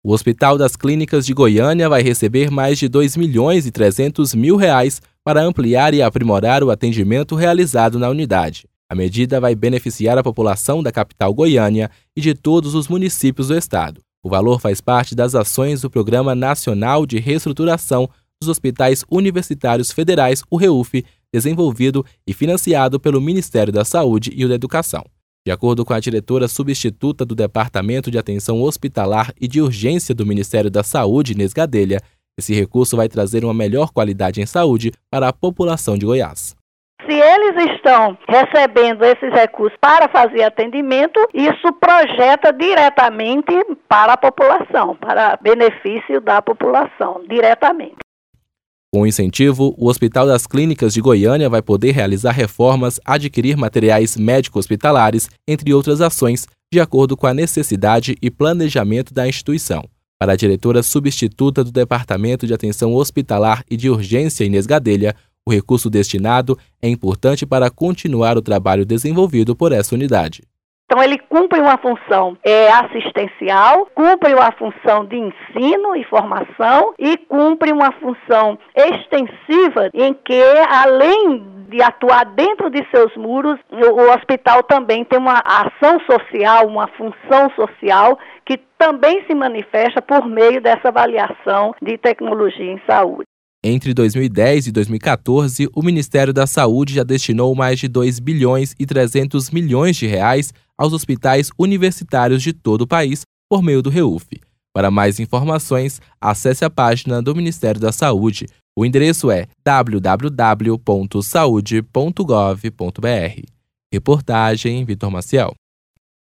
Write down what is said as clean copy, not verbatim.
O Hospital das Clínicas de Goiânia vai receber mais de R$ 2.300.000 para ampliar e aprimorar o atendimento realizado na unidade. A medida vai beneficiar a população da capital Goiânia e de todos os municípios do estado. O valor faz parte das ações do Programa Nacional de Reestruturação dos Hospitais Universitários Federais, o REUF, desenvolvido e financiado pelo Ministério da Saúde e da Educação. De acordo com a diretora substituta do Departamento de Atenção Hospitalar e de Urgência do Ministério da Saúde, Inês Gadelha, esse recurso vai trazer uma melhor qualidade em saúde para a população de Goiás. Se eles estão recebendo esses recursos para fazer atendimento, isso projeta diretamente para a população, para benefício da população, diretamente. Com o incentivo, o Hospital das Clínicas de Goiânia vai poder realizar reformas, adquirir materiais médico-hospitalares, entre outras ações, de acordo com a necessidade e planejamento da instituição. Para a diretora substituta do Departamento de Atenção Hospitalar e de Urgência, Inês Gadelha, o recurso destinado é importante para continuar o trabalho desenvolvido por essa unidade. Então, ele cumpre uma função assistencial, cumpre uma função de ensino e formação e cumpre uma função extensiva em que, além de atuar dentro de seus muros, o hospital também tem uma ação social, uma função social que também se manifesta por meio dessa avaliação de tecnologia em saúde. Entre 2010 e 2014, o Ministério da Saúde já destinou mais de R$ 2.300 bilhões aos hospitais universitários de todo o país por meio do REUF. Para mais informações, acesse a página do Ministério da Saúde. O endereço é www.saude.gov.br. Reportagem Vitor Maciel.